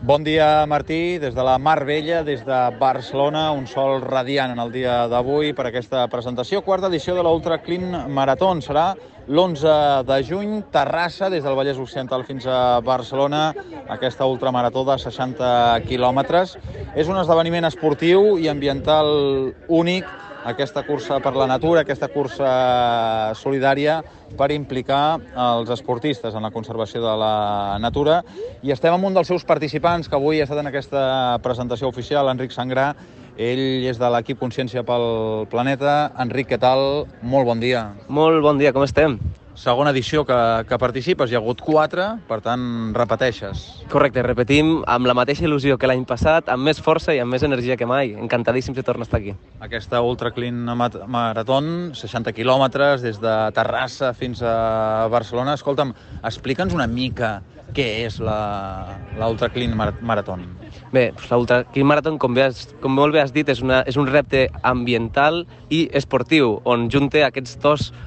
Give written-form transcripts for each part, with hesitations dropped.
Bon dia, Martí, des de la Mar Bella, des de Barcelona, un sol radiant en el dia d'avui per aquesta presentació. Quarta edició de l'Ultra Clean Marathon. Serà l'11 de juny, Terrassa, des del Vallès Occidental fins a Barcelona, aquesta ultramarató de 60 quilòmetres. És un esdeveniment esportiu i ambiental únic, aquesta cursa per la natura, aquesta cursa solidària per implicar els esportistes en la conservació de la natura. I estem amb un dels seus participants que avui ha estat en aquesta presentació oficial, Enric Sangrà. Ell és de l'equip Consciència pel Planeta. Enric, què tal? Molt bon dia. Molt bon dia, com estem? Segona edició que participes, hi ha hagut 4, per tant, repeteixes. Correcte, repetim amb la mateixa il·lusió que l'any passat, amb més força i amb més energia que mai. Encantadíssim de tornar a estar aquí. Aquesta Ultra Clean Marathon, 60 quilòmetres, des de Terrassa fins a Barcelona. Escolta'm, explica'ns una mica què és l'Ultra Clean Marathon. Bé, l'Ultra Clean Marathon, com molt bé has dit, és un repte ambiental i esportiu, on junta aquests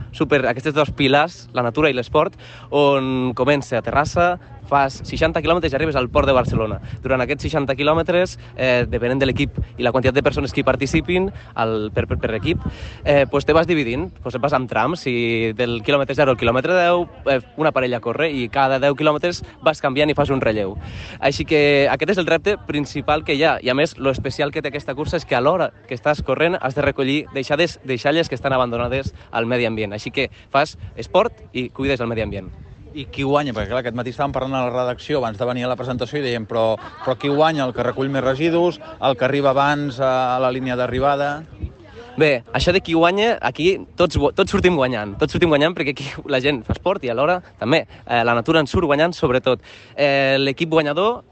dos pilars, la natura i l'esport, on comença a Terrassa, fas 60 quilòmetres i arribes al port de Barcelona. Durant aquests 60 quilòmetres, depenent de l'equip i la quantitat de persones que hi participin per equip, te vas dividint, vas amb trams, i del quilòmetre 0 al quilòmetre 10 una parella corre i cada 10 quilòmetres vas canviant i fas un relleu. Així que aquest és el repte principal que hi ha, i a més, l'especial que té aquesta cursa és que a l'hora que estàs corrent has de recollir deixalles que estan abandonades al medi ambient. Així que fas esport i cuides el medi ambient. I qui guanya? Perquè clar, aquest matí estàvem parlant a la redacció abans de venir a la presentació i dèiem però qui guanya? El que recull més residus, el que arriba abans a la línia d'arribada? Bé, això de qui guanya, aquí tots sortim guanyant. Tots sortim guanyant perquè aquí la gent fa esport i alhora també la natura en surt guanyant sobretot. L'equip guanyador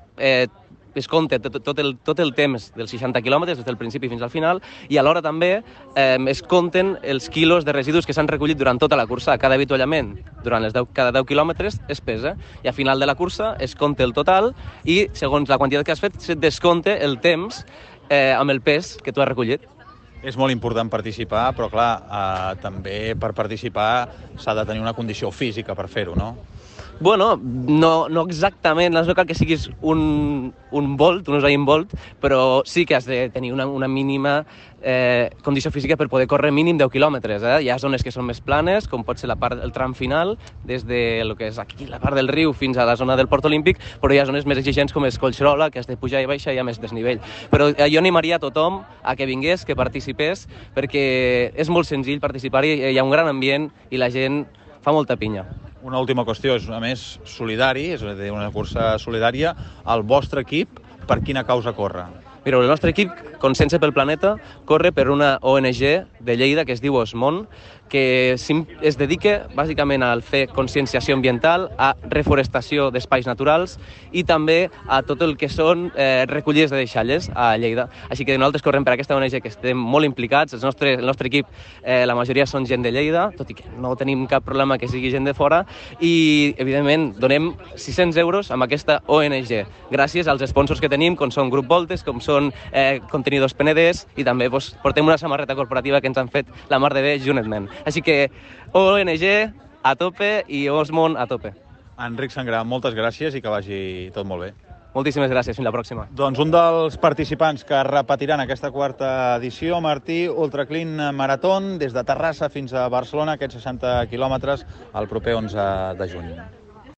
es compta tot el temps dels 60 quilòmetres, des del principi fins al final, i alhora també es compten els quilos de residus que s'han recollit durant tota la cursa. Cada avituallament, cada 10 quilòmetres, es pesa, i al final de la cursa es compta el total i, segons la quantitat que has fet, se't descompta el temps amb el pes que tu has recollit. És molt important participar, però clar, també per participar s'ha de tenir una condició física per fer-ho, no? Bueno, no exactament, no cal que siguis un Bolt, un Usain Bolt, però sí que has de tenir una mínima condició física per poder córrer mínim 10 quilòmetres. Hi ha zones que són més planes, com pot ser el tram final, des de lo que és aquí, la part del riu, fins a la zona del Port Olímpic, però hi ha zones més exigents com és Collserola, que has de pujar i baixar, hi ha més desnivell. Però jo animaria a tothom a que vingués, que participés, perquè és molt senzill participar-hi, hi ha un gran ambient i la gent fa molta pinya. Una última qüestió, és a més solidari, és a dir, una cursa solidària. El vostre equip, per quina causa corre? Mira, el nostre equip, Consciència pel Planeta, corre per una ONG de Lleida que es diu Osmont, que es dedica bàsicament a fer conscienciació ambiental, a reforestació d'espais naturals i també a tot el que són recollides de deixalles a Lleida. Així que nosaltres correm per aquesta ONG que estem molt implicats. El nostre equip, la majoria són gent de Lleida, tot i que no tenim cap problema que sigui gent de fora, i evidentment donem 600 euros amb aquesta ONG, gràcies als sponsors que tenim, com són Grup Voltes, com són Contenidors Penedès, i també portem una samarreta corporativa que ens han fet la mar de bé Junetment. Així que ONG a tope i Osmont a tope. Enric Sangrà, moltes gràcies i que vagi tot molt bé. Moltíssimes gràcies, fins la pròxima. Doncs un dels participants que repetiran aquesta quarta edició, Martí, Ultra Clean Marathon, des de Terrassa fins a Barcelona, aquests 60 quilòmetres, el proper 11 de juny.